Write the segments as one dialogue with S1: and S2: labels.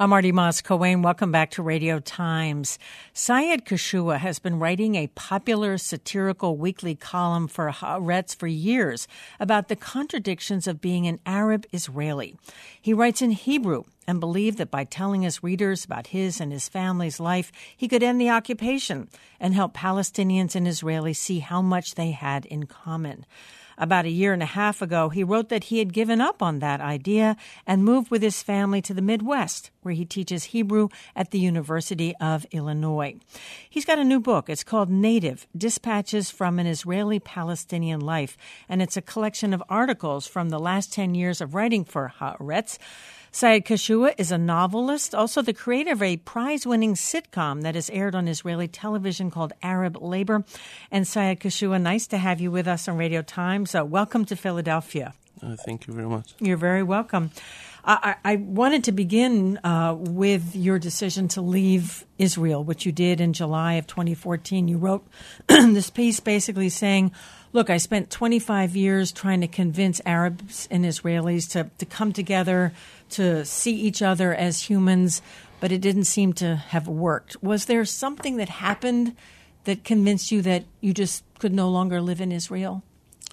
S1: I'm Marty Moss-Coane. Welcome back to Radio Times. Syed Kashua has been writing a popular satirical weekly column for Haaretz for years about the contradictions of being an Arab Israeli. He writes in Hebrew and believed that by telling his readers about his and his family's life, he could end the occupation and help Palestinians and Israelis see how much they had in common. About a year and a half ago, he wrote that he had given up on that idea and moved with his family to the Midwest, where he teaches Hebrew at the University of Illinois. He's got a new book. It's called Native: Dispatches from an Israeli-Palestinian Life, and it's a collection of articles from the last 10 years of writing for Haaretz. Syed Kashua is a novelist, also the creator of a prize-winning sitcom that is aired on Israeli television called Arab Labor. And Syed Kashua, nice to have you with us on Radio Times. Welcome to Philadelphia.
S2: Thank you very much.
S1: You're very welcome. I wanted to begin with your decision to leave Israel, which you did in July of 2014. You wrote this piece basically saying, look, I spent 25 years trying to convince Arabs and Israelis to come together, to see each other as humans, but it didn't seem to have worked. Was there something that happened that convinced you that you just could no longer live in Israel?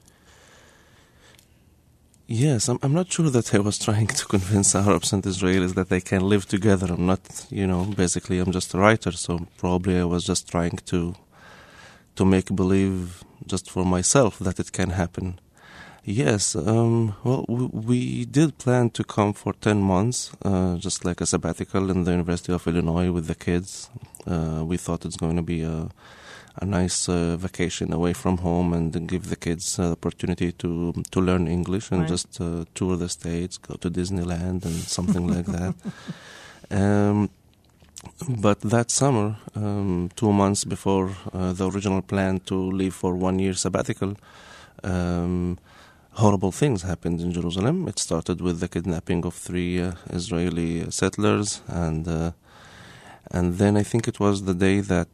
S2: Yes, I'm not sure that I was trying to convince Arabs and Israelis that they can live together. I'm not, basically I'm just a writer, so probably I was just trying to make believe just for myself that it can happen. Yes, we did plan to come for 10 months, just like a sabbatical in the University of Illinois with the kids. We thought it's going to be a nice vacation away from home and give the kids the opportunity to learn English and just tour the States, go to Disneyland and something like that. But that summer, 2 months before the original plan to leave for 1 year sabbatical, horrible things happened in Jerusalem. It started with the kidnapping of 3 Israeli settlers, and then I think it was the day that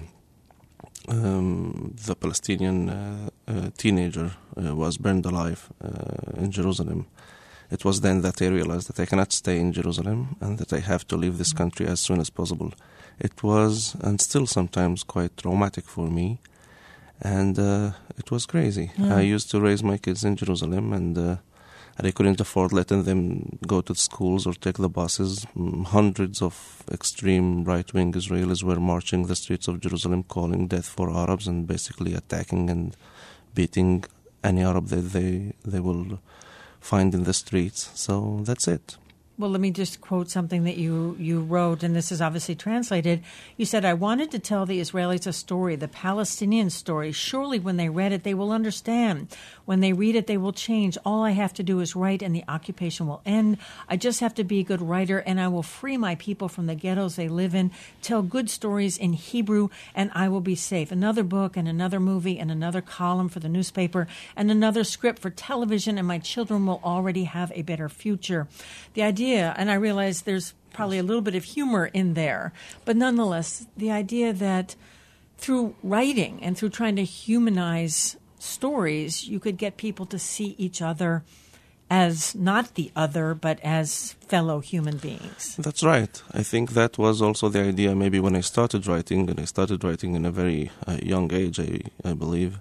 S2: the Palestinian teenager was burned alive in Jerusalem. It was then that I realized that I cannot stay in Jerusalem and that I have to leave this country as soon as possible. It was, and still sometimes, quite traumatic for me. And it was crazy.
S1: Yeah.
S2: I used to raise my kids in Jerusalem, and I couldn't afford letting them go to the schools or take the buses. Hundreds of extreme right-wing Israelis were marching the streets of Jerusalem, calling death for Arabs and basically attacking and beating any Arab that they will find in the streets. So that's it.
S1: Well, let me just quote something that you wrote, and this is obviously translated. You said, I wanted to tell the Israelis a story, the Palestinian story. Surely when they read it, they will understand. When they read it, they will change. All I have to do is write, and the occupation will end. I just have to be a good writer, and I will free my people from the ghettos they live in, tell good stories in Hebrew, and I will be safe. Another book and another movie and another column for the newspaper and another script for television, and my children will already have a better future. The idea, and I realize there's probably a little bit of humor in there, but nonetheless, the idea that through writing and through trying to humanize stories, you could get people to see each other as not the other, but as fellow human beings.
S2: That's right. I think that was also the idea maybe when I started writing, and I started writing in a very young age, I believe.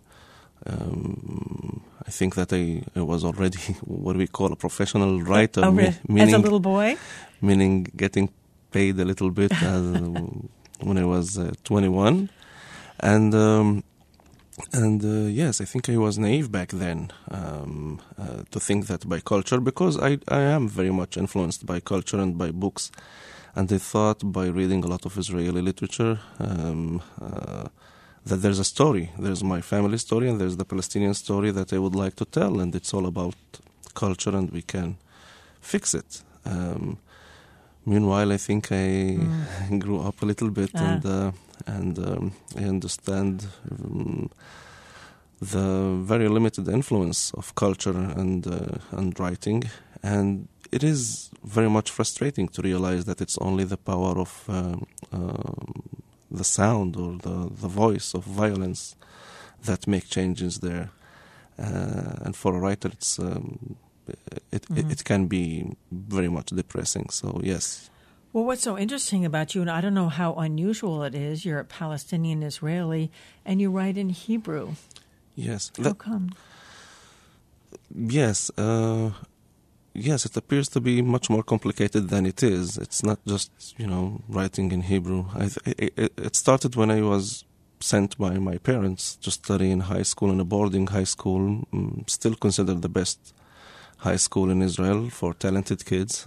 S2: I think that I was already what we call a professional writer.
S1: Meaning, as a little boy?
S2: Meaning getting paid a little bit when I was 21. And yes, I think I was naive back then to think that by culture, because I am very much influenced by culture and by books. And I thought by reading a lot of Israeli literature that there's a story. There's my family story and there's the Palestinian story that I would like to tell, and it's all about culture and we can fix it. Meanwhile, I think I grew up a little bit and I understand the very limited influence of culture and writing, and it is very much frustrating to realize that it's only the power of the sound or the voice of violence that make changes there. And for a writer, it can be very much depressing. So yes.
S1: Well, what's so interesting about you, and I don't know how unusual it is, you're a Palestinian Israeli, and you write in Hebrew.
S2: Yes.
S1: How come?
S2: Yes. Yes, it appears to be much more complicated than it is. It's not just, writing in Hebrew. It started when I was sent by my parents to study in high school, in a boarding high school, still considered the best high school in Israel for talented kids.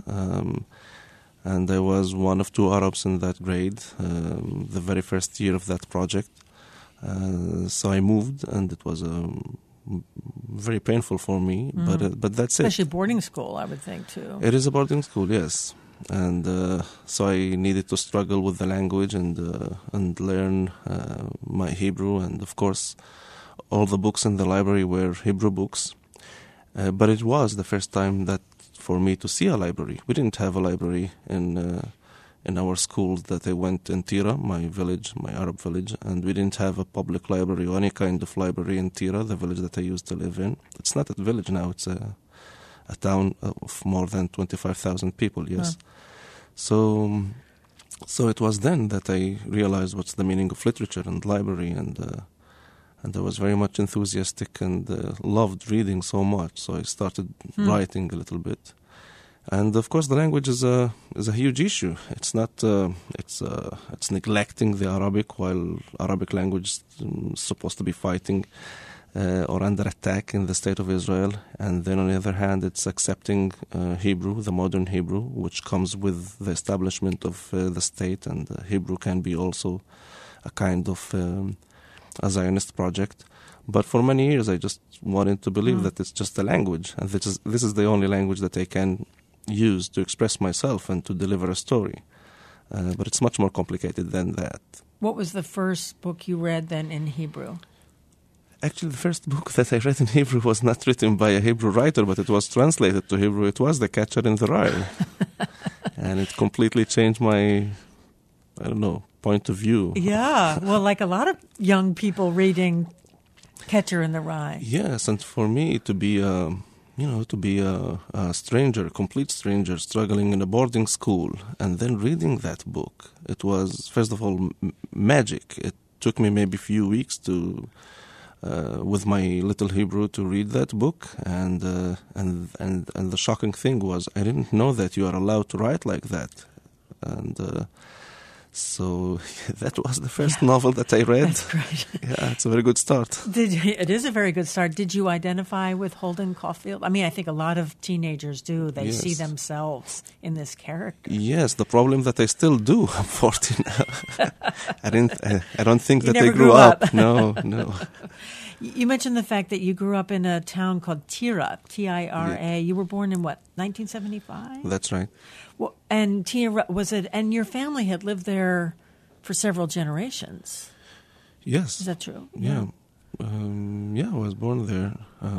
S2: And I was one of 2 Arabs in that grade, the very first year of that project. So I moved, and it was very painful for me, but that's it.
S1: Especially boarding school, I would think, too.
S2: It is a boarding school, yes. And so I needed to struggle with the language and learn my Hebrew. And, of course, all the books in the library were Hebrew books. But it was the first time that for me to see a library. We didn't have a library in our schools that I went in Tira, my village, my Arab village, and we didn't have a public library or any kind of library in Tira, the village that I used to live in. It's not a village now, it's a town of more than 25,000 people, yes. So it was then that I realized what's the meaning of literature and library, and I was very much enthusiastic and loved reading so much, so I started writing a little bit. And of course, the language is a huge issue. It's not it's neglecting the Arabic, while Arabic language is supposed to be fighting or under attack in the state of Israel. And then on the other hand, it's accepting Hebrew, the modern Hebrew, which comes with the establishment of the state. And Hebrew can be also a kind of a Zionist project. But for many years, I just wanted to believe that it's just a language, and this is the only language that I can use to express myself and to deliver a story. But it's much more complicated than that.
S1: What was the first book you read then in Hebrew?
S2: Actually, the first book that I read in Hebrew was not written by a Hebrew writer, but it was translated to Hebrew. It was The Catcher in the Rye. And it completely changed my, point of view.
S1: Yeah, well, like a lot of young people reading Catcher in the Rye.
S2: Yes, and for me to be a stranger, a complete stranger, struggling in a boarding school, and then reading that book, it was, first of all, magic. It took me maybe a few weeks to, with my little Hebrew, to read that book, and the shocking thing was I didn't know that you are allowed to write like that, and so that was the first novel that I read.
S1: That's great.
S2: Yeah, it's a very good start.
S1: It is a very good start. Did you identify with Holden Caulfield? I mean, I think a lot of teenagers do. They see themselves in this character.
S2: Yes, the problem that I still do. I'm 40 now. I don't think that I
S1: grew up.
S2: No.
S1: You mentioned the fact that you grew up in a town called Tira, Tira. Yeah. You were born in what, 1975?
S2: That's right.
S1: Well, and Tira, was it? And your family had lived there for several generations.
S2: Yes.
S1: Is that true?
S2: Yeah. I was born there.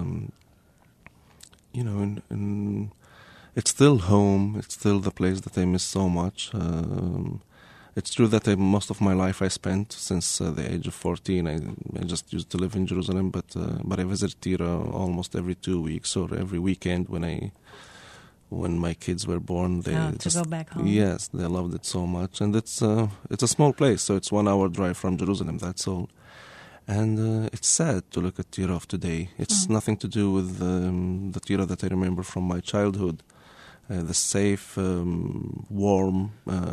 S2: It's still home. It's still the place that I miss so much. It's true that most of my life I spent since the age of 14. I just used to live in Jerusalem, but I visit Tira almost every 2 weeks or every weekend when my kids were born. They
S1: to go back home.
S2: Yes, they loved it so much, and it's a small place, so it's 1 hour drive from Jerusalem. That's all. And it's sad to look at Tira of today. It's nothing to do with the Tira that I remember from my childhood. The safe, warm,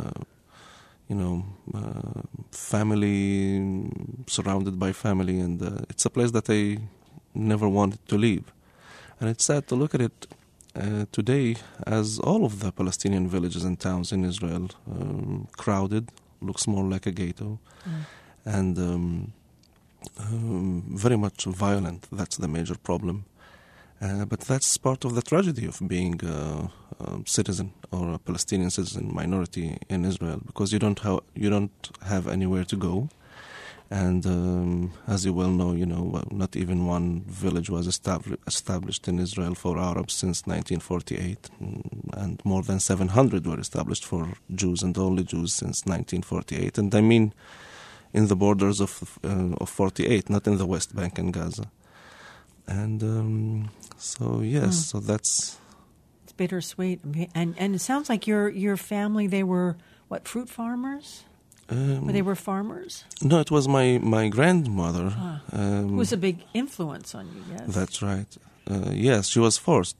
S2: family, surrounded by family, and it's a place that I never wanted to leave. And it's sad to look at it today as all of the Palestinian villages and towns in Israel, crowded, looks more like a ghetto, and very much violent. That's the major problem. But that's part of the tragedy of being a citizen or a Palestinian citizen minority in Israel, because you don't have anywhere to go, and as you well know, not even one village was established in Israel for Arabs since 1948, and more than 700 were established for Jews, and only Jews since 1948, and I mean in the borders of 48, not in the West Bank and Gaza. And so that's...
S1: It's bittersweet. And it sounds like your family, they were, what, fruit farmers? They were farmers?
S2: No, it was my grandmother.
S1: Who was a big influence on you, yes?
S2: That's right. Yes, she was forced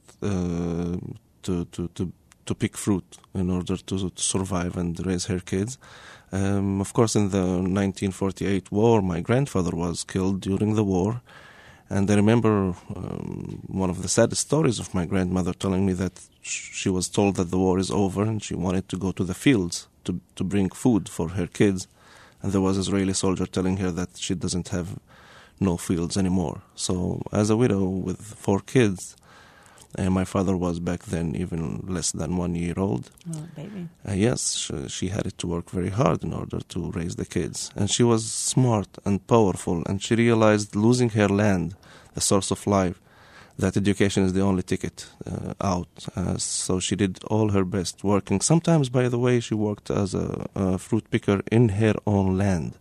S2: to pick fruit in order to survive and raise her kids. Of course, in the 1948 war, my grandfather was killed during the war. And I remember one of the saddest stories of my grandmother telling me that she was told that the war is over and she wanted to go to the fields to bring food for her kids. And there was an Israeli soldier telling her that she doesn't have no fields anymore. So as a widow with 4 kids, my father was back then even less than 1 year old.
S1: Oh, baby.
S2: Yes, she had to work very hard in order to raise the kids. And she was smart and powerful, and she realized losing her land, the source of life, that education is the only ticket out. So she did all her best working. Sometimes, by the way, she worked as a fruit picker in her own land.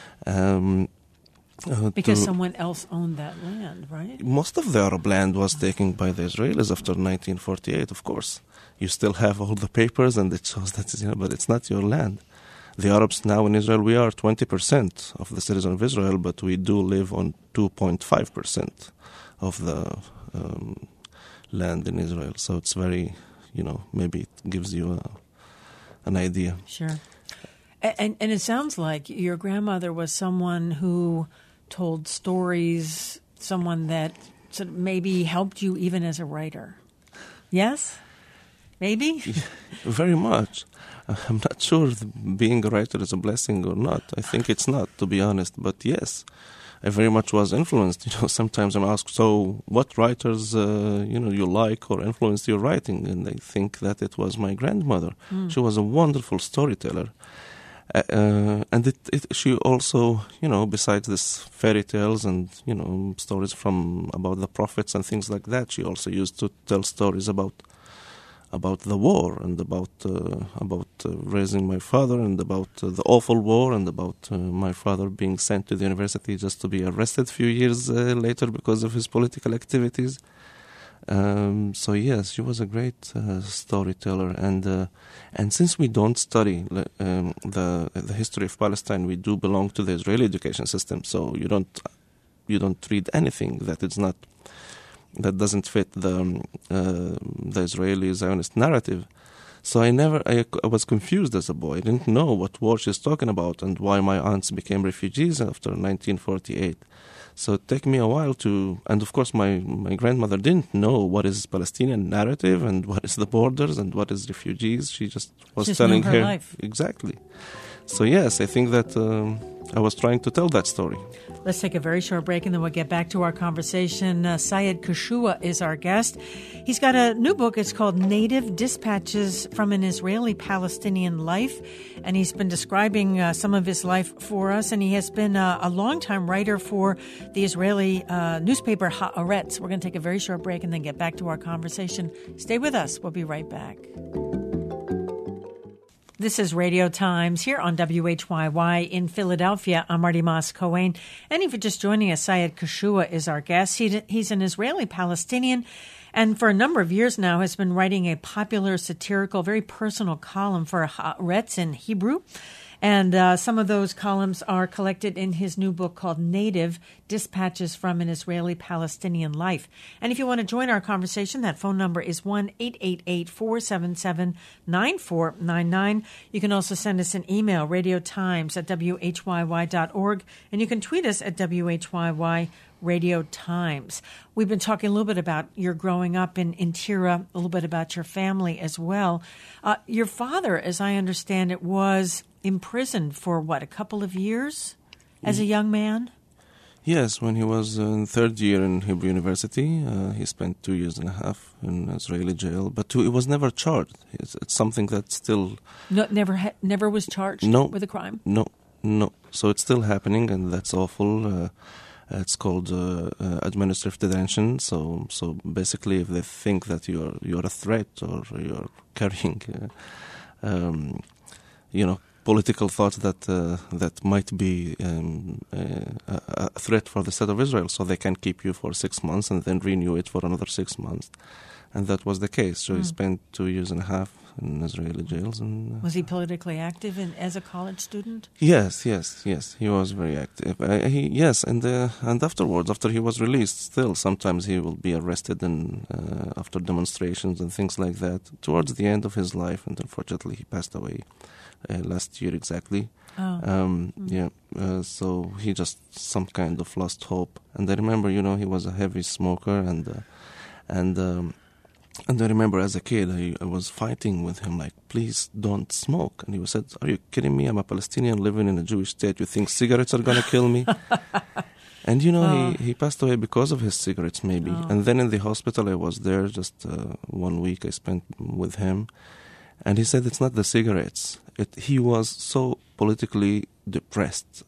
S1: Because someone else owned that land, right?
S2: Most of the Arab land was taken by the Israelis after 1948, of course. You still have all the papers, and it shows that, but it's not your land. The Arabs now in Israel, we are 20% of the citizens of Israel, but we do live on 2.5% of the land in Israel. So it's very, maybe it gives you an idea.
S1: Sure. And it sounds like your grandmother was someone who told stories, someone that sort of maybe helped you even as a writer. Yes? Maybe?
S2: Very much. I'm not sure being a writer is a blessing or not. I think it's not, to be honest. But yes, I very much was influenced. Sometimes I'm asked, so what writers, you like or influenced your writing? And I think that it was my grandmother. She was a wonderful storyteller. And she also, besides this fairy tales and, stories about the prophets and things like that, she also used to tell stories about the war and about raising my father and about the awful war and about my father being sent to the university just to be arrested a few years later because of his political activities. So yes, she was a great storyteller, and since we don't study the history of Palestine, we do belong to the Israeli education system. So you don't read anything that doesn't fit the Israeli Zionist narrative. So I was confused as a boy. I didn't know what war she's talking about and why my aunts became refugees after 1948. So it took me a while and of course my grandmother didn't know what is Palestinian narrative and what is the borders and what is refugees. She just was telling
S1: her life.
S2: Exactly. So yes, I think that I was trying to tell that story.
S1: Let's take a very short break and then we'll get back to our conversation. Sayed Kashua is our guest. He's got a new book. It's called Native Dispatches from an Israeli-Palestinian Life. And he's been describing some of his life for us. And he has been a longtime writer for the Israeli newspaper Haaretz. We're going to take a very short break and then get back to our conversation. Stay with us. We'll be right back. This is Radio Times here on WHYY in Philadelphia. I'm Marty Moss-Cohen. And if you're just joining us, Sayed Kashua is our guest. He's an Israeli-Palestinian and for a number of years now has been writing a popular satirical, very personal column for Haaretz in Hebrew. And some of those columns are collected in his new book called Native Dispatches from an Israeli-Palestinian Life. And if you want to join our conversation, that phone number is 1-888-477-9499. You can also send us an email, radiotimes@whyy.org, and you can tweet us at WHYY Radio Times. We've been talking a little bit about your growing up in Tira, a little bit about your family as well. Your father, as I understand it, was imprisoned for, a couple of years as a young man?
S2: Yes, when he was in third year in Hebrew University, he spent 2.5 years in Israeli jail, but he was never charged. It's something that still...
S1: Never was charged with a crime? No.
S2: So it's still happening, and that's awful. It's called administrative detention. So basically, if they think that you're a threat or you're carrying, political thoughts that might be a threat for the state of Israel, so they can keep you for 6 months and then renew it for another 6 months. And that was the case. So he spent 2.5 years in Israeli jails. And
S1: was he politically active as a college student?
S2: Yes. He was very active. And afterwards, after he was released, still sometimes he will be arrested and after demonstrations and things like that. Towards the end of his life, and unfortunately he passed away last year exactly. So he just some kind of lost hope. And I remember, he was a heavy smoker, and I remember as a kid, I was fighting with him, like, please don't smoke. And he said, are you kidding me? I'm a Palestinian living in a Jewish state. You think cigarettes are going to kill me? And, he passed away because of his cigarettes, maybe. And then in the hospital, I was there just 1 week I spent with him. And he said it's not the cigarettes. He was so politically depressed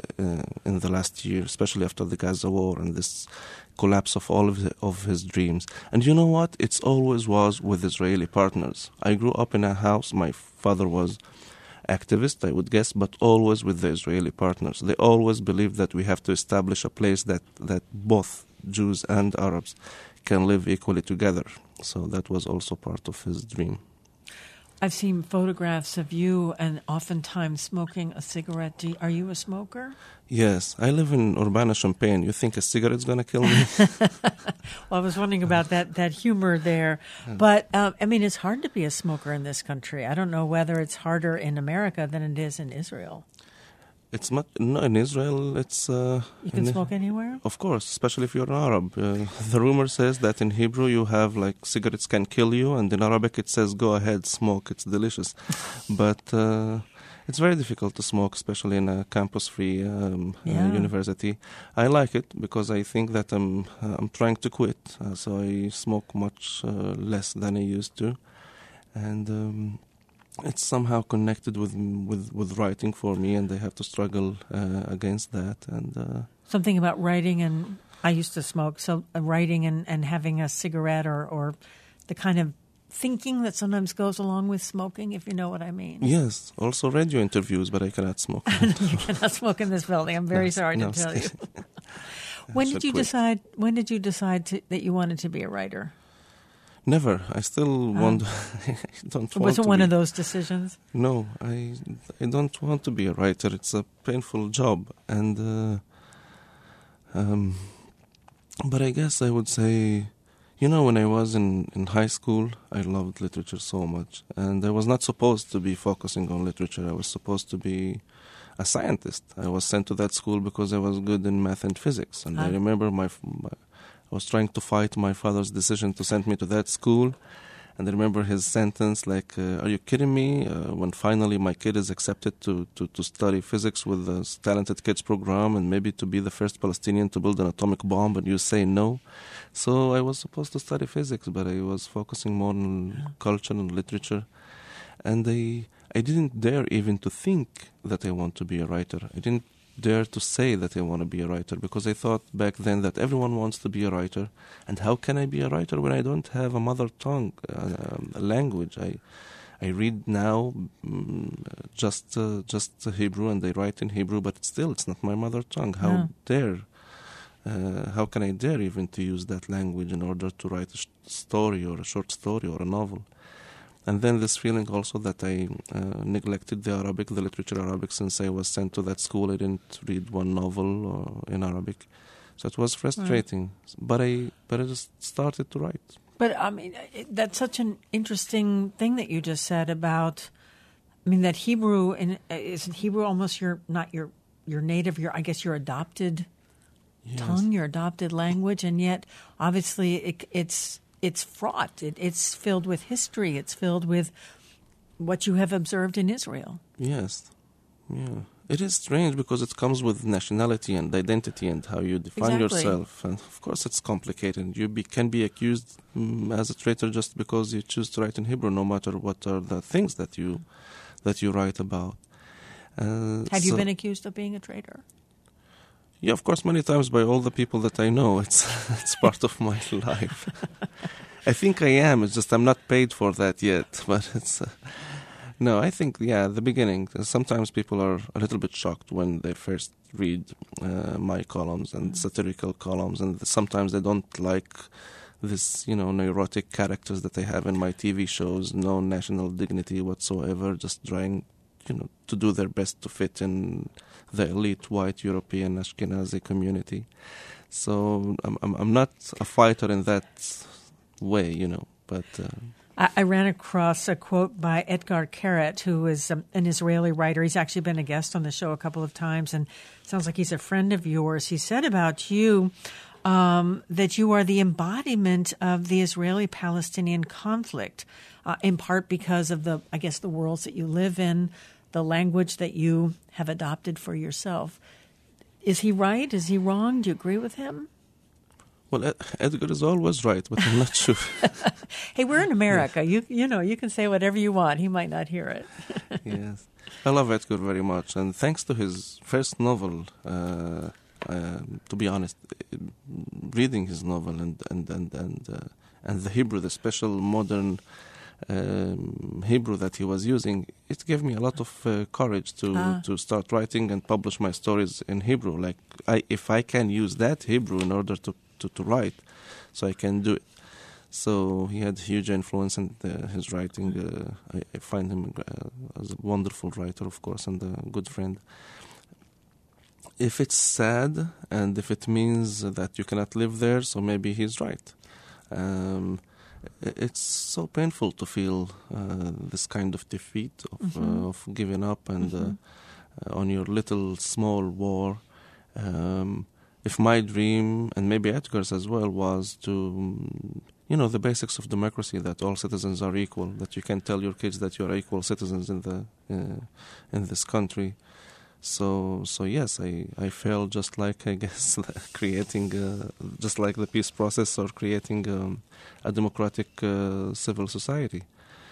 S2: in the last year, especially after the Gaza war and this collapse of all of his dreams. And you know what? It's always was with Israeli partners. I grew up in a house. My father was activist, I would guess, but always with the Israeli partners. They always believed that we have to establish a place that both Jews and Arabs can live equally together. So that was also part of his dream.
S1: I've seen photographs of you and oftentimes smoking a cigarette. Are you a smoker?
S2: Yes. I live in Urbana-Champaign. You think a cigarette's going to kill me?
S1: Well, I was wondering about that humor there. But, it's hard to be a smoker in this country. I don't know whether it's harder in America than it is in Israel.
S2: It's not. No, in Israel, it's...
S1: you can smoke anywhere?
S2: Of course, especially if you're an Arab. The rumor says that in Hebrew you have, cigarettes can kill you, and in Arabic it says, go ahead, smoke, it's delicious. But it's very difficult to smoke, especially in a campus-free university. I like it because I think that I'm trying to quit, so I smoke much less than I used to. And... it's somehow connected with writing for me, and I have to struggle against that. And
S1: something about writing, and I used to smoke, so writing and having a cigarette or the kind of thinking that sometimes goes along with smoking, if you know what I mean.
S2: Yes, also radio interviews, but I cannot smoke.
S1: You cannot smoke in this building. I'm very sorry to tell you. When did you decide that you wanted to be a writer?
S2: Never. I still want. I don't want.
S1: Was it one of those decisions?
S2: No, I don't want to be a writer. It's a painful job, and but I guess I would say, when I was in high school, I loved literature so much, and I was not supposed to be focusing on literature. I was supposed to be a scientist. I was sent to that school because I was good in math and physics, and I remember I was trying to fight my father's decision to send me to that school. And I remember his sentence are you kidding me? When finally my kid is accepted to study physics with the Talented Kids program and maybe to be the first Palestinian to build an atomic bomb, and you say no. So I was supposed to study physics, but I was focusing more on culture and literature. And I didn't dare even to think that I want to be a writer. I didn't dare to say that I want to be a writer, because I thought back then that everyone wants to be a writer, and how can I be a writer when I don't have a mother tongue, a language? I read now just Hebrew, and I write in Hebrew, but still it's not my mother tongue. How can I dare even to use that language in order to write a story or a short story or a novel? And then this feeling also that I neglected the literature Arabic, since I was sent to that school. I didn't read one novel in Arabic. So it was frustrating. Right. But I just started to write.
S1: But, that's such an interesting thing that you just said about, that Hebrew, isn't Hebrew almost not your native, your adopted tongue, your adopted language, and yet, obviously, it's fraught. It's filled with history. It's filled with what you have observed in Israel.
S2: Yes. Yeah. It is strange because it comes with nationality and identity and how you define yourself. And of course it's complicated. You can be accused as a traitor just because you choose to write in Hebrew, no matter what are the things that you write about.
S1: Have you been accused of being a traitor?
S2: Yeah, of course, many times by all the people that I know. It's part of my life. I think I am. It's just I'm not paid for that yet. But it's no. I think the beginning. Sometimes people are a little bit shocked when they first read my columns and satirical columns, and sometimes they don't like this, neurotic characters that I have in my TV shows, no national dignity whatsoever, just trying, to do their best to fit in the elite white European Ashkenazi community. So I'm not a fighter in that way, but...
S1: I ran across a quote by Etgar Keret, who is an Israeli writer. He's actually been a guest on the show a couple of times, and sounds like he's a friend of yours. He said about you that you are the embodiment of the Israeli-Palestinian conflict, in part because of the worlds that you live in, the language that you have adopted for yourself. Is he right? Is he wrong? Do you agree with him?
S2: Well, Edgar is always right, but I'm not sure.
S1: Hey, we're in America. Yeah. You can say whatever you want. He might not hear it.
S2: Yes. I love Edgar very much. And thanks to his first novel, to be honest, reading his novel and the Hebrew, the special modern Hebrew that he was using, it gave me a lot of courage to start writing and publish my stories in Hebrew. Like, if I can use that Hebrew in order to write, so I can do it. So he had huge influence in his writing. I find him as a wonderful writer, of course, and a good friend. If it's sad and if it means that you cannot live there, so maybe he's right. It's so painful to feel this kind of defeat of giving up and on your little small war. If my dream, and maybe Edgar's as well, was to, the basics of democracy, that all citizens are equal, that you can tell your kids that you are equal citizens in this country. So yes, I felt just like, I guess, creating, just like the peace process or creating a democratic civil society.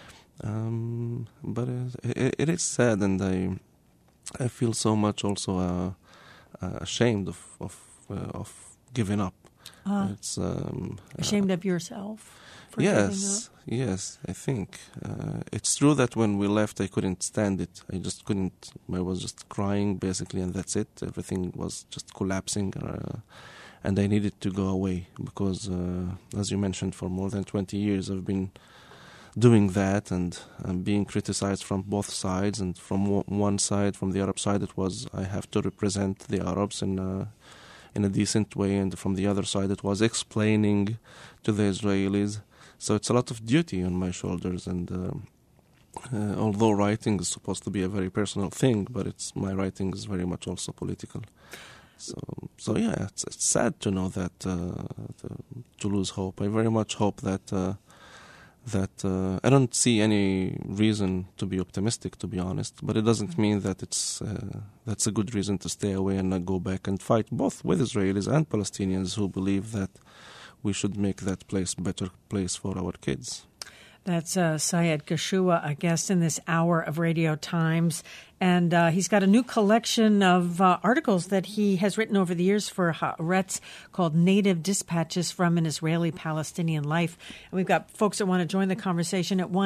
S2: But it is sad, and I feel so much also ashamed of giving up. It's
S1: ashamed of yourself for giving up?
S2: Yes, I think. It's true that when we left, I couldn't stand it. I just couldn't. I was just crying, basically, and that's it. Everything was just collapsing, and I needed to go away because, as you mentioned, for more than 20 years I've been doing that and being criticized from both sides. And from one side, from the Arab side, it was I have to represent the Arabs in a decent way, and from the other side, it was explaining to the Israelis. So it's a lot of duty on my shoulders, and although writing is supposed to be a very personal thing, but my writing is very much also political. So yeah, it's sad to know that to lose hope. I very much hope that I don't see any reason to be optimistic, to be honest. But it doesn't mean that that's a good reason to stay away and not go back and fight both with Israelis and Palestinians who believe that we should make that place a better place for our kids.
S1: That's Syed Kashua, a guest in this hour of Radio Times. And he's got a new collection of articles that he has written over the years for Haaretz called Native Dispatches from an Israeli-Palestinian Life. And we've got folks that want to join the conversation at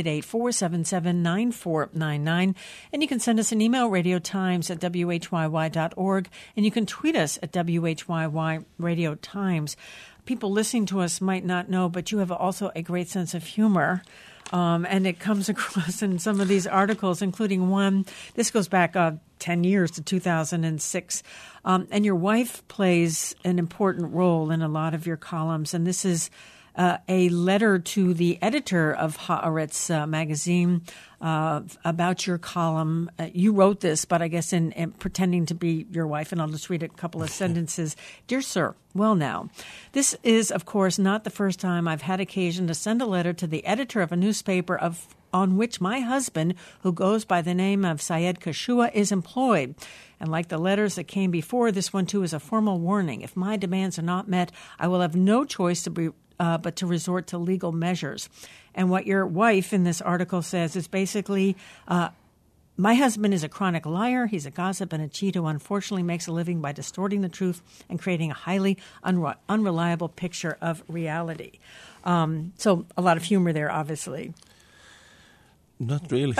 S1: 1-888-477-9499. And you can send us an email, radiotimes@whyy.org. And you can tweet us at WHYY Radio Times. People listening to us might not know, but you have also a great sense of humor. And it comes across in some of these articles, including one. This goes back 10 years to 2006. And your wife plays an important role in a lot of your columns. And this is a letter to the editor of Haaretz magazine about your column. You wrote this, but I guess in pretending to be your wife, and I'll just read a couple of sentences. Dear Sir, well now, this is, of course, not the first time I've had occasion to send a letter to the editor of a newspaper on which my husband, who goes by the name of Syed Kashua, is employed. And like the letters that came before, this one, too, is a formal warning. If my demands are not met, I will have no choice but to resort to legal measures. And what your wife in this article says is basically, my husband is a chronic liar. He's a gossip and a cheat who unfortunately makes a living by distorting the truth and creating a highly unreliable picture of reality. So a lot of humor there, obviously.
S2: Not really.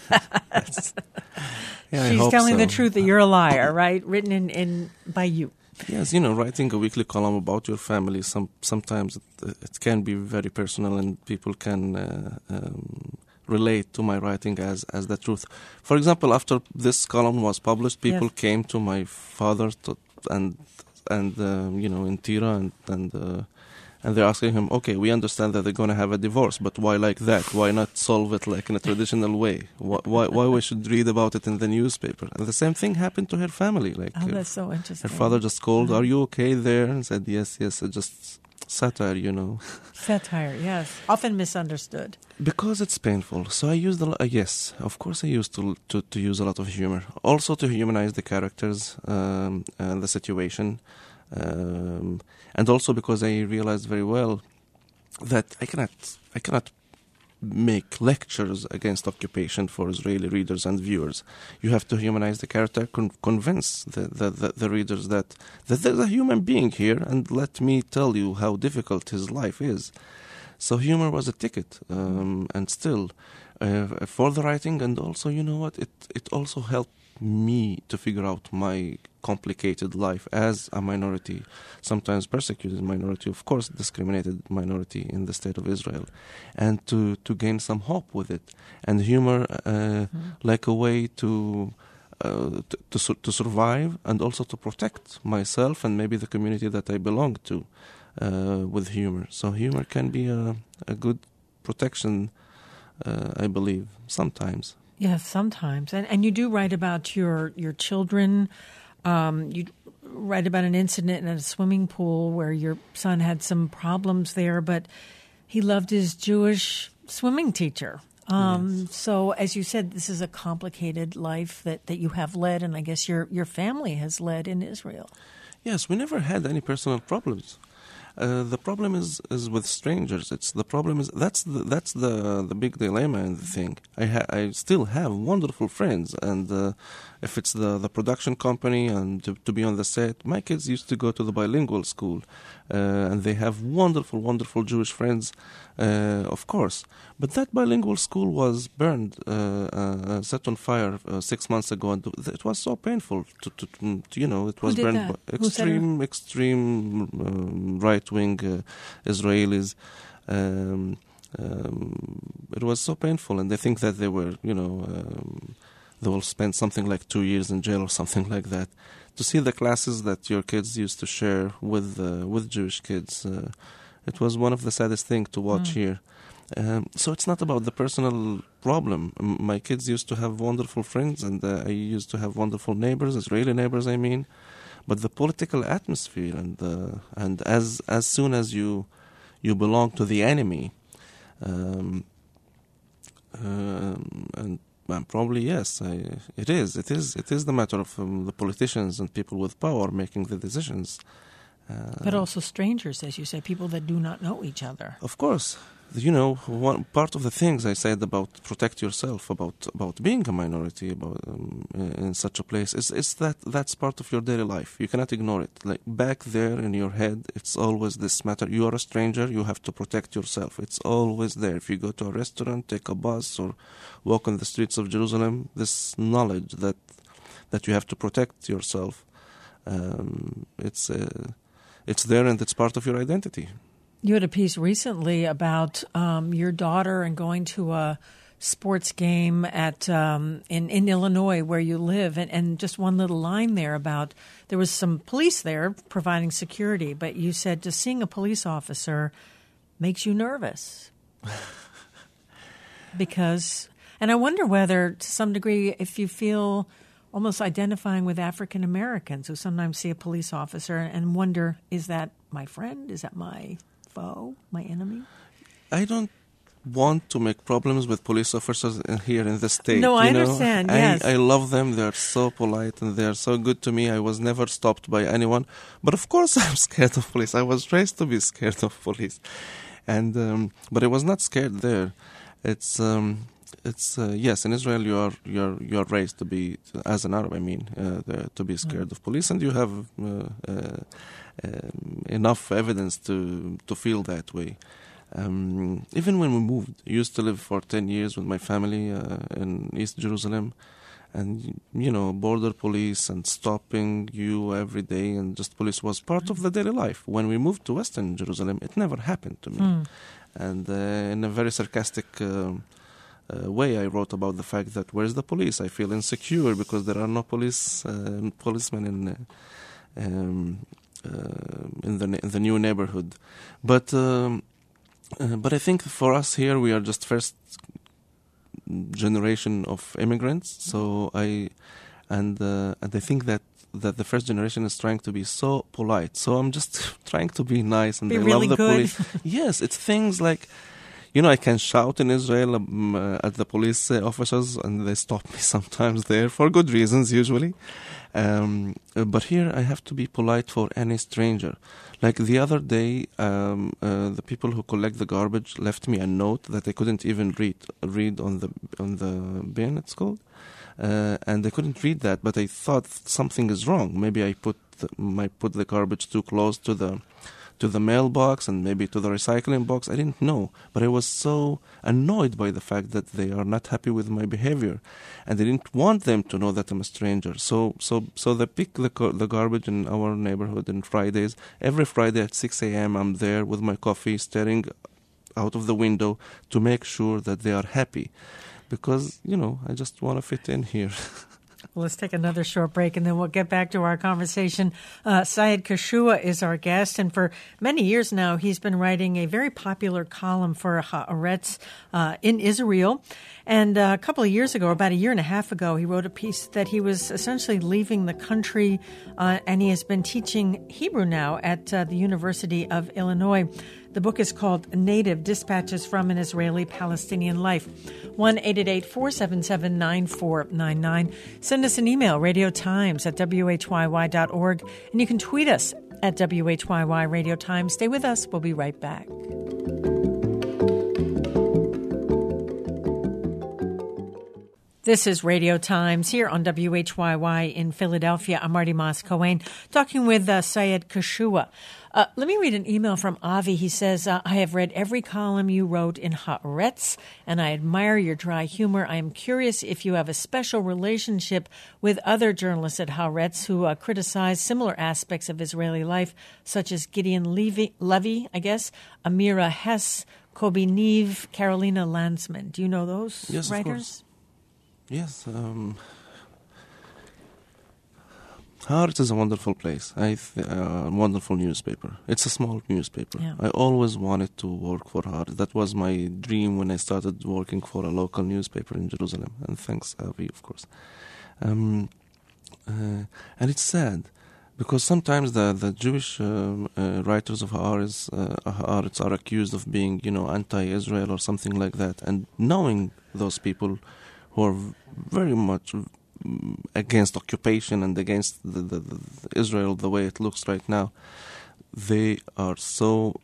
S1: She's telling the truth that you're a liar, right? Written in by you.
S2: Yes, writing a weekly column about your family, sometimes it can be very personal, and people can relate to my writing as the truth. For example, after this column was published, people came to my father and in Tira and they're asking him, okay, we understand that they're going to have a divorce, but why like that? Why not solve it like in a traditional way? Why we should read about it in the newspaper? And the same thing happened to her family.
S1: That's so interesting.
S2: Her father just called, are you okay there? And said, yes, it's just satire,
S1: Satire, yes. Often misunderstood.
S2: Because it's painful. So I used yes, of course I used to use a lot of humor. Also to humanize the characters and the situation. And also because I realized very well that I cannot make lectures against occupation for Israeli readers and viewers. You have to humanize the character, convince the readers that there's a human being here, and let me tell you how difficult his life is. So humor was a ticket, and still for the writing, and also, it also helped me to figure out my complicated life as a minority, sometimes persecuted minority, of course discriminated minority in the state of Israel, and to gain some hope with it, and humor like a way to survive, and also to protect myself and maybe the community that I belong to with humor. So humor can be a good protection, I believe, sometimes.
S1: Yes, sometimes. And you do write about your children. You write about an incident in a swimming pool where your son had some problems there, but he loved his Jewish swimming teacher. Yes. So, as you said, this is a complicated life that you have led, and I guess your family has led in Israel.
S2: Yes, we never had any personal problems. The problem is with strangers. That's the big dilemma in the thing. I still have wonderful friends, and if it's the production company and to be on the set, my kids used to go to the bilingual school, and they have wonderful Jewish friends, of course. But that bilingual school was burned, set on fire 6 months ago, and it was so painful. It was burned by extreme right-wing Israelis. It was so painful, and they think that they were, they will spend something like 2 years in jail or something like that. To see the classes that your kids used to share with Jewish kids, it was one of the saddest things to watch here. So it's not about the personal problem. My kids used to have wonderful friends, and I used to have wonderful neighbors, Israeli neighbors, I mean. But the political atmosphere, and as soon as you belong to the enemy, and probably yes, it is the matter of the politicians and people with power making the decisions.
S1: But also strangers, as you say, people that do not know each other.
S2: Of course. One part of the things I said about protect yourself, about being a minority, in such a place, is that's part of your daily life. You cannot ignore it. Like back there in your head, it's always this matter. You are a stranger. You have to protect yourself. It's always there. If you go to a restaurant, take a bus, or walk on the streets of Jerusalem, this knowledge that you have to protect yourself, it's there, and it's part of your identity.
S1: You had a piece recently about your daughter and going to a sports game at in Illinois where you live, and just one little line there about there was some police there providing security, but you said just seeing a police officer makes you nervous. And I wonder whether to some degree if you feel almost identifying with African Americans who sometimes see a police officer and wonder, is that my friend? Is that my foe, my enemy?
S2: I don't want to make problems with police officers here in the state.
S1: No, I understand, yes.
S2: I love them. They're so polite and they're so good to me. I was never stopped by anyone. But of course I'm scared of police. I was raised to be scared of police. And but I was not scared there. It's yes, in Israel you are raised to be, as an Arab, I mean, to be scared of police, and you have enough evidence to feel that way. Even when we moved, I used to live for 10 years with my family in East Jerusalem, and border police and stopping you every day, and just police was part of the daily life. When we moved to Western Jerusalem, it never happened to me. And in a very sarcastic way, I wrote about the fact that where's the police? I feel insecure because there are no policemen in the new neighborhood. But I think for us here, we are just first generation of immigrants. So I think that the first generation is trying to be so polite. So I'm just trying to be nice, and
S1: be
S2: I
S1: really
S2: love the
S1: good.
S2: police. Yes, it's things like, I can shout in Israel at the police officers, and they stop me sometimes there for good reasons, usually. But here I have to be polite for any stranger. Like the other day, the people who collect the garbage left me a note that they couldn't even read on the bin, it's called. And I couldn't read that, but I thought something is wrong. Maybe I put the garbage too close to the mailbox and maybe to the recycling box. I didn't know, but I was so annoyed by the fact that they are not happy with my behavior, and I didn't want them to know that I'm a stranger. So they pick the garbage in our neighborhood on Fridays. Every Friday at 6 a.m. I'm there with my coffee, staring out of the window to make sure that they are happy. Because, I just want to fit in here.
S1: Well, let's take another short break, and then we'll get back to our conversation. Syed Kashua is our guest, and for many years now, he's been writing a very popular column for Haaretz in Israel. And a couple of years ago, about a year and a half ago, he wrote a piece that he was essentially leaving the country, and he has been teaching Hebrew now at the University of Illinois. The book is called Native Dispatches from an Israeli-Palestinian Life. 1-888-477-9499. Send us an email, radiotimes@whyy.org, and you can tweet us at WHYY Radio Times. Stay with us. We'll be right back. This is Radio Times here on WHYY in Philadelphia. I'm Marty Moss-Cohen, talking with Syed Kashua. Let me read an email from Avi. He says, I have read every column you wrote in Haaretz, and I admire your dry humor. I am curious if you have a special relationship with other journalists at Haaretz who criticize similar aspects of Israeli life, such as Gideon Levy, Amira Hess, Kobe Neve, Carolina Landsman. Do you know those
S2: writers?
S1: Of course.
S2: Yes. Haaretz is a wonderful place. A wonderful newspaper. It's a small newspaper.
S1: Yeah.
S2: I always wanted to work for Haaretz. That was my dream when I started working for a local newspaper in Jerusalem. And thanks, Avi, of course. And it's sad because sometimes the Jewish writers of Haaretz are accused of being, anti-Israel or something like that. And knowing those people who are very much against occupation and against the Israel the way it looks right now, they are so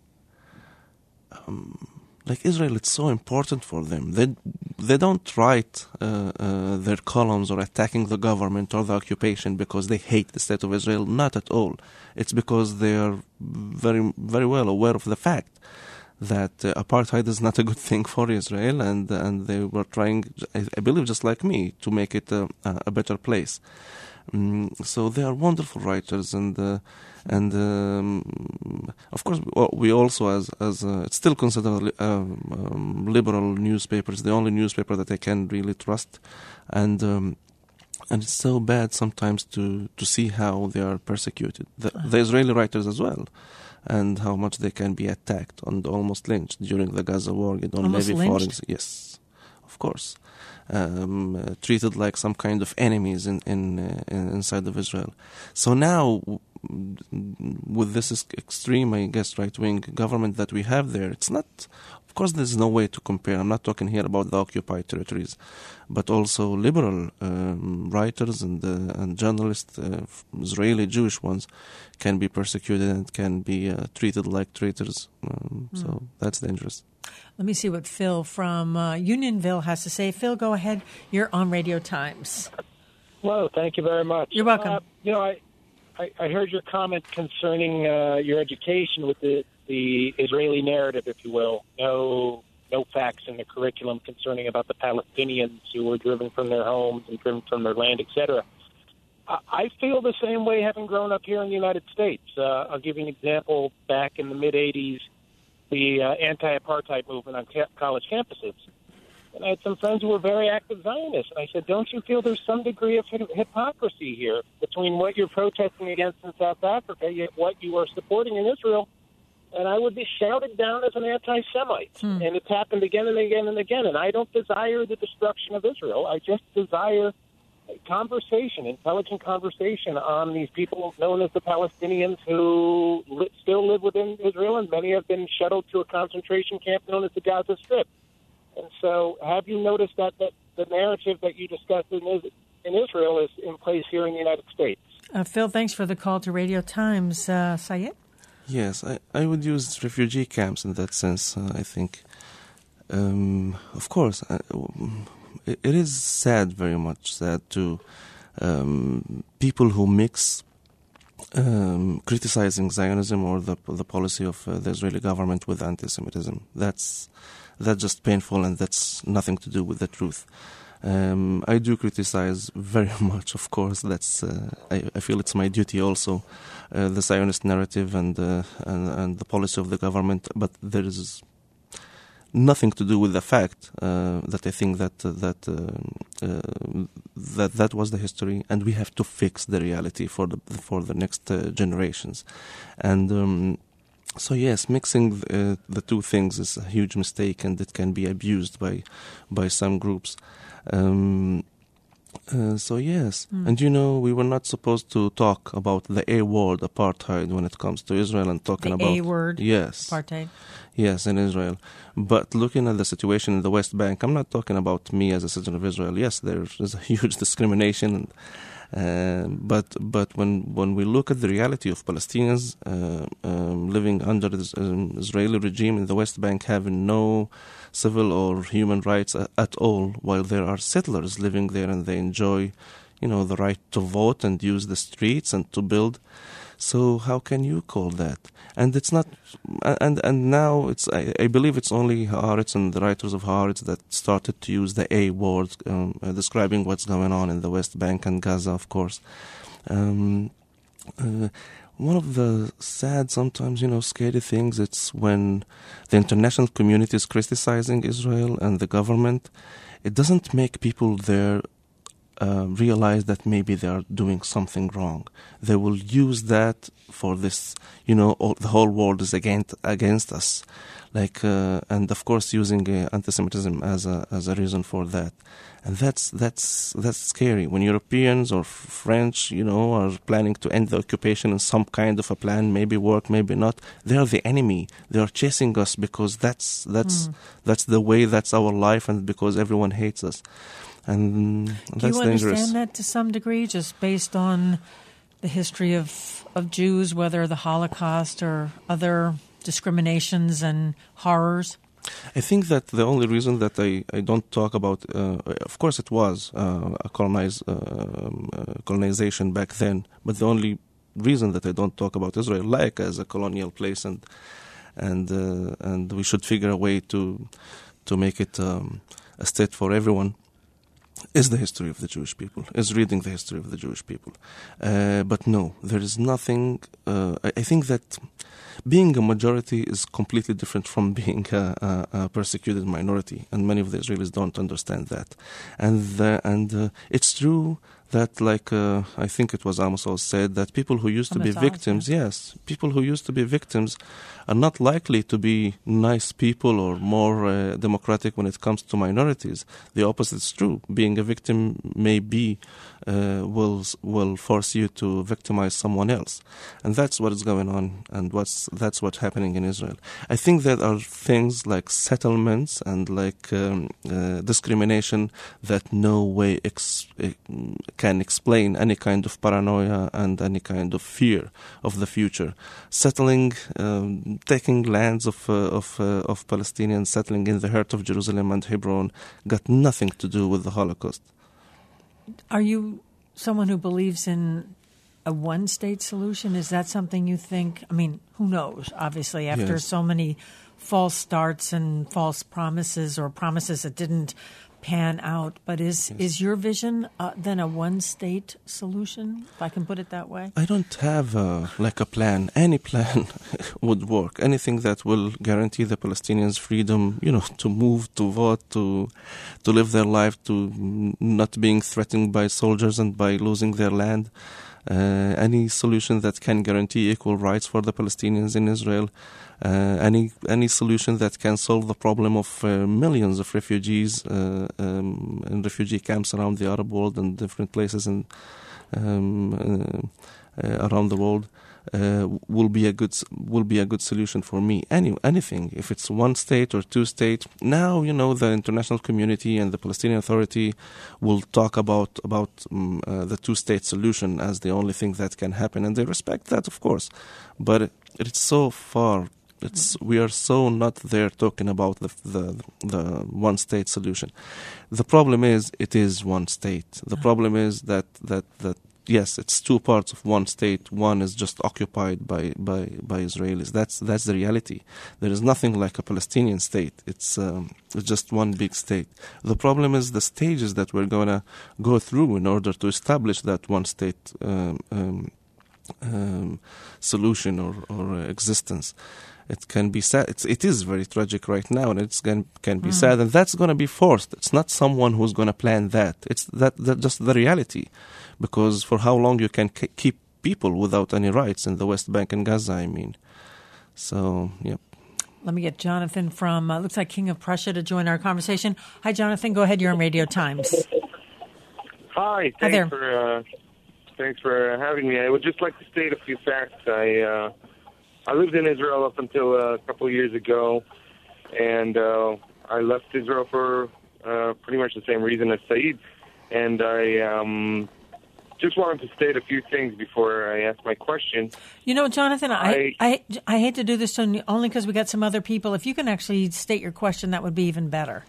S2: like Israel. It's so important for them. They don't write their columns or attacking the government or the occupation because they hate the state of Israel. Not at all. It's because they are very, very well aware of the fact that apartheid is not a good thing for Israel, and they were trying, I believe, just like me, to make it a better place. So they are wonderful writers, and of course we also, as it's still considered liberal newspaper. It's the only newspaper that I can really trust, and it's so bad sometimes to see how they are persecuted. The Israeli writers as well. And how much they can be attacked and almost lynched during the Gaza war. Yes, of course. Treated like some kind of enemies inside of Israel. So now, with this extreme, I guess, right-wing government that we have there, it's not. Of course, there's no way to compare. I'm not talking here about the occupied territories, but also liberal writers and journalists, Israeli Jewish ones, can be persecuted and can be treated like traitors. So that's dangerous.
S1: Let me see what Phil from Unionville has to say. Phil, go ahead. You're on Radio Times.
S3: Hello. Thank you very much.
S1: You're welcome.
S3: I heard your comment concerning your education with the Israeli narrative, if you will. No no facts in the curriculum concerning about the Palestinians who were driven from their homes and driven from their land, etc. I feel the same way having grown up here in the United States. I'll give you an example. Back in the mid-'80s, the anti-apartheid movement on college campuses. And I had some friends who were very active Zionists. And I said, don't you feel there's some degree of hypocrisy here between what you're protesting against in South Africa, yet what you are supporting in Israel? And I would be shouted down as an anti-Semite. And it's happened again and again and again. And I don't desire the destruction of Israel. I just desire conversation, intelligent conversation on these people known as the Palestinians who still live within Israel, and many have been shuttled to a concentration camp known as the Gaza Strip. And so have you noticed that the narrative that you discussed in Israel is in place here in the United States?
S1: Phil, thanks for the call to Radio Times. Syed?
S2: Yes, I would use refugee camps in that sense, I think. Of course, it is sad, very much sad, to people who mix criticizing Zionism or the policy of the Israeli government with anti-Semitism. That's just painful, and that's nothing to do with the truth. I do criticize very much, of course. That's I feel it's my duty also, the Zionist narrative and the policy of the government. But there is nothing to do with the fact that I think that was the history, and we have to fix the reality for the next generations. And so yes, mixing the two things is a huge mistake, and it can be abused by some groups. So yes, and we were not supposed to talk about the A word, apartheid, when it comes to Israel, and talking about
S1: A word,
S2: yes,
S1: apartheid.
S2: Yes, in Israel. But looking at the situation in the West Bank, I'm not talking about me as a citizen of Israel. Yes, there is a huge discrimination, but when we look at the reality of Palestinians living under the Israeli regime in the West Bank, having no civil or human rights at all, while there are settlers living there and they enjoy, the right to vote and use the streets and to build. So how can you call that? And it's not, and now it's. I believe it's only Haaretz and the writers of Haaretz that started to use the A word, describing what's going on in the West Bank and Gaza, of course. One of the sad, sometimes, scary things, it's when the international community is criticizing Israel and the government. It doesn't make people there realize that maybe they are doing something wrong. They will use that for this, the whole world is against us. And of course using anti-Semitism as a reason for that. And that's scary. When Europeans or French, are planning to end the occupation in some kind of a plan, maybe work, maybe not, they are the enemy. They are chasing us because that's the way, that's our life, and because everyone hates us. And that's dangerous.
S1: Do you understand that to some degree, just based on the history of Jews, whether the Holocaust or other discriminations and horrors?
S2: I think that the only reason that I don't talk about, of course it was a colonization back then, but the only reason that I don't talk about Israel as a colonial place, and we should figure a way to make it a state for everyone, is the history of the Jewish people, is reading the history of the Jewish people. But no, there is nothing. I think that being a majority is completely different from being a persecuted minority, and many of the Israelis don't understand that. And it's true that, I think it was Amos Oz said, that people who used to be victims, people who used to be victims are not likely to be nice people or more democratic when it comes to minorities. The opposite is true. Being a victim will force you to victimize someone else. And that's what is going on, and that's what's happening in Israel. I think there are things like settlements and discrimination that no way can explain any kind of paranoia and any kind of fear of the future. Settling, taking lands of Palestinians, settling in the heart of Jerusalem and Hebron, got nothing to do with the Holocaust.
S1: Are you someone who believes in a one-state solution? Is that something you think? I mean, who knows? Obviously, after so many false starts and false promises or promises that didn't pan out. But is your vision then a one-state solution, if I can put it that way?
S2: I don't have a plan. Any plan would work. Anything that will guarantee the Palestinians freedom, to move, to vote, to live their life, to not being threatened by soldiers and by losing their land. Any solution that can guarantee equal rights for the Palestinians in Israel. Any solution that can solve the problem of millions of refugees in refugee camps around the Arab world and different places around the world will be a good solution for me. Anything, if it's one state or two state. Now the international community and the Palestinian Authority will talk about the two-state solution as the only thing that can happen, and they respect that, of course. But it's so far. We are so not there talking about the one-state solution. The problem is it is one state. The problem is that yes, it's two parts of one state. One is just occupied by Israelis. That's the reality. There is nothing like a Palestinian state. It's just one big state. The problem is the stages that we're gonna go through in order to establish that one state solution or existence. It can be sad. It is very tragic right now, and it can be sad, and that's going to be forced. It's not someone who's going to plan that. It's that just the reality, because for how long you can keep people without any rights in the West Bank and Gaza? I mean, so yep.
S1: Let me get Jonathan from looks like King of Prussia to join our conversation. Hi, Jonathan. Go ahead. You're on Radio Times.
S3: Hi.
S1: Hi there.
S3: Thanks for having me. I would just like to state a few facts. I lived in Israel up until a couple of years ago, and I left Israel for pretty much the same reason as Saeed. And I just wanted to state a few things before I ask my question.
S1: Jonathan, I hate to do this only because we got some other people. If you can actually state your question, that would be even better.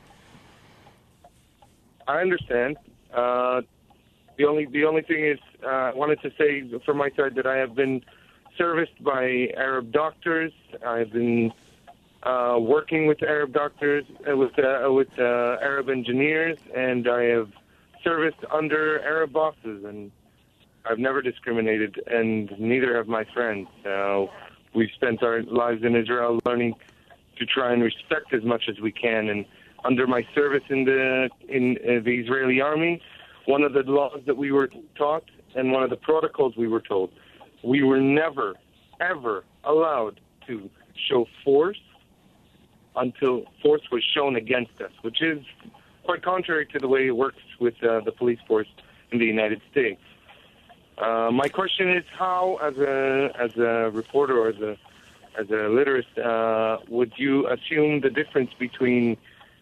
S3: I understand. The only thing is, I wanted to say from my side that I have been serviced by Arab doctors. I've been working with Arab doctors, with Arab engineers, and I have serviced under Arab bosses, and I've never discriminated, and neither have my friends. We've spent our lives in Israel learning to try and respect as much as we can, and under my service in the Israeli army, one of the laws that we were taught and one of the protocols we were told, we were never, ever allowed to show force until force was shown against us, which is quite contrary to the way it works with the police force in the United States. My question is, how, as a reporter or as a literist, would you assume the difference between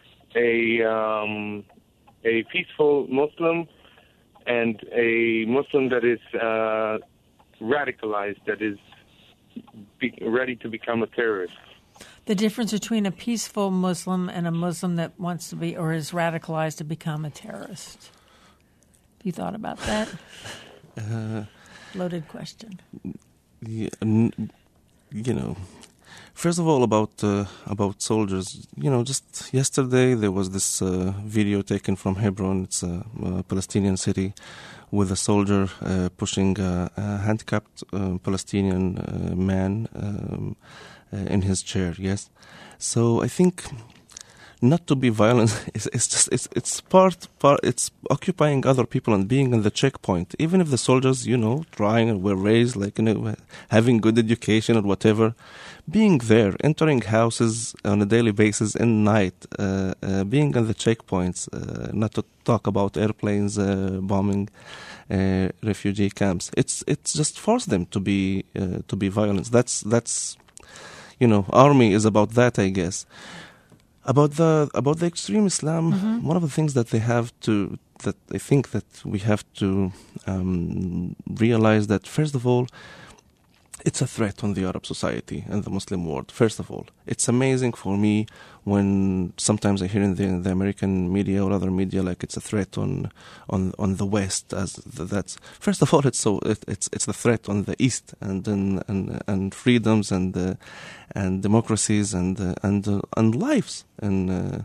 S3: a peaceful Muslim and a Muslim that is radicalized, that is ready to become a terrorist?
S1: The difference between a peaceful Muslim and a Muslim that wants to be or is radicalized to become a terrorist. Have you thought about that? Loaded question.
S2: Yeah, first of all, about soldiers. Just yesterday there was this video taken from Hebron. It's a Palestinian city, with a soldier pushing a handicapped Palestinian man in his chair. Yes, so I think not to be violent. It's occupying other people and being in the checkpoint. Even if the soldiers, trying and were raised having good education or whatever, being there, entering houses on a daily basis in night, being in the checkpoints, not to talk about airplanes bombing refugee camps. It's just forced them to be violent. That's army is about that, I guess. About the extreme Islam, one of the things that I think that we have to realize that, first of all, it's a threat on the Arab society and the Muslim world. First of all, it's amazing for me when sometimes I hear in the American media or other media like it's a threat on the West, as that's first of all it's the threat on the East and freedoms and democracies and lives in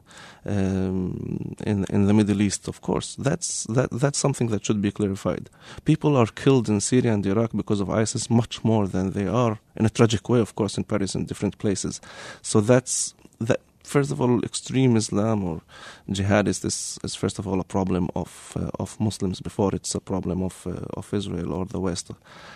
S2: the Middle East. Of course, that's something that should be clarified. People are killed in Syria and Iraq because of ISIS much more than they are, in a tragic way, of course, in Paris and different places. So that. First of all, extreme Islam or jihadist is first of all a problem of Muslims before it's a problem of Israel or the West.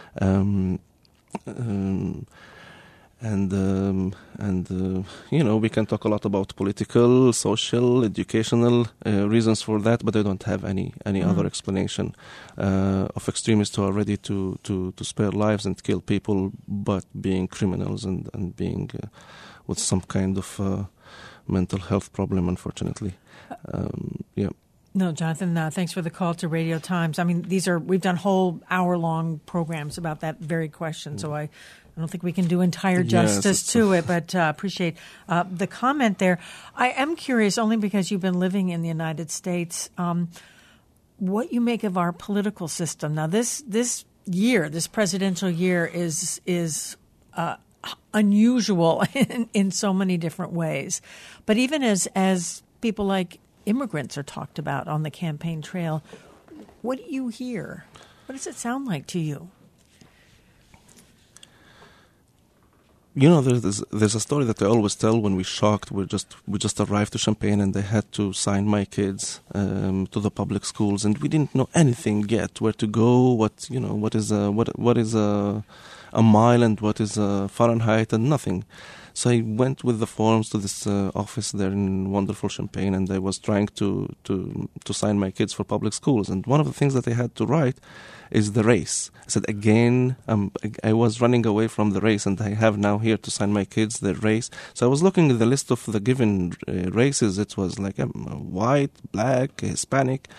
S2: We can talk a lot about political, social, educational reasons for that, but I don't have any other explanation of extremists who are ready to spare lives and kill people, but being criminals and being with some kind of mental health problem, unfortunately.
S1: No, Jonathan, thanks for the call to Radio Times. I mean, we've done whole hour-long programs about that very question, so I don't think we can do entire justice to it, but appreciate the comment there. I am curious, only because you've been living in the United States, what you make of our political system. Now, this presidential year is unusual in so many different ways. But even as people like immigrants are talked about on the campaign trail, what do you hear? What does it sound like to you?
S2: There's a story that I always tell when we just arrived to Champaign and they had to sign my kids to the public schools, and we didn't know anything yet, where to go, what is a mile and what is Fahrenheit and nothing. So I went with the forms to this office there in wonderful Champaign, and I was trying to sign my kids for public schools. And one of the things that I had to write is the race. I said, again, I was running away from the race, and I have now here to sign my kids the race. So I was looking at the list of the given races. It was like white, black, Hispanic,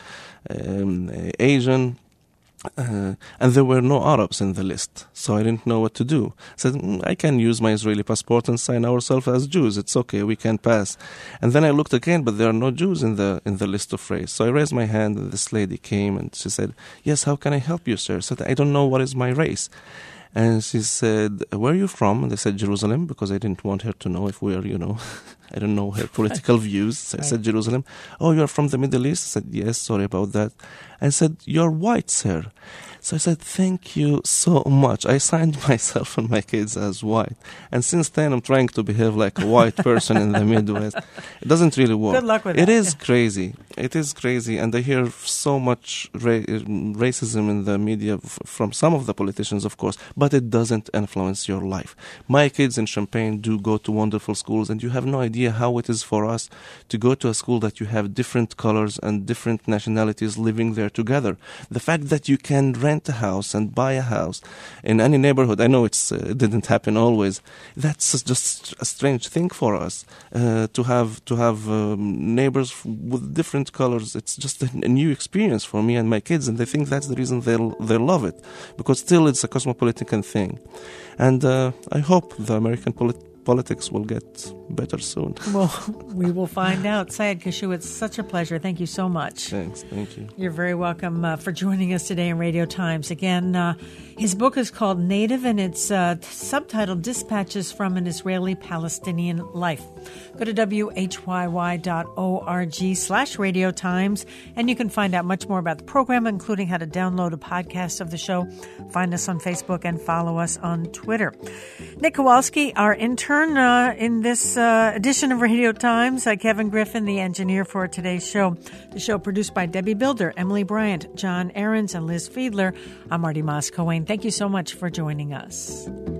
S2: Asian. And there were no Arabs in the list, so I didn't know what to do. I said, I can use my Israeli passport and sign ourselves as Jews. It's okay, we can pass. And then I looked again, but there are no Jews in the list of race. So I raised my hand, and this lady came, and she said, yes, how can I help you, sir? I said, I don't know what is my race. And she said, where are you from? And I said, Jerusalem, because I didn't want her to know if we are, I don't know her political views. So I said, Jerusalem. Oh, you're from the Middle East? I said, yes, sorry about that. I said, you're white, sir. So I said, thank you so much. I signed myself and my kids as white. And since then, I'm trying to behave like a white person in the Midwest. It doesn't really work.
S1: Good luck with that.
S2: It is crazy. It is crazy. And I hear so much racism in the media from some of the politicians, of course, but it doesn't influence your life. My kids in Champaign do go to wonderful schools, and you have no idea how it is for us to go to a school that you have different colors and different nationalities living there together. The fact that you can rent a house and buy a house in any neighborhood, I know it didn't happen always, that's just a strange thing for us, to have neighbors with different colors. It's just a new experience for me and my kids, and I think that's the reason they'll love it, because still it's a cosmopolitan thing. And I hope the American politics will get better soon.
S1: Well, we will find out. Syed Kashoua, it's such a pleasure. Thank you so much.
S2: Thanks. Thank you.
S1: You're very welcome for joining us today in Radio Times. Again, his book is called Native, and it's subtitled Dispatches from an Israeli-Palestinian Life. Go to whyy.org/Radio Times, and you can find out much more about the program, including how to download a podcast of the show. Find us on Facebook and follow us on Twitter. Nick Kowalski, our intern in this edition of Radio Times. Kevin Griffin, the engineer for today's show. The show produced by Debbie Builder, Emily Bryant, John Ahrens, and Liz Fiedler. I'm Marty Moss-Cohen. Thank you so much for joining us.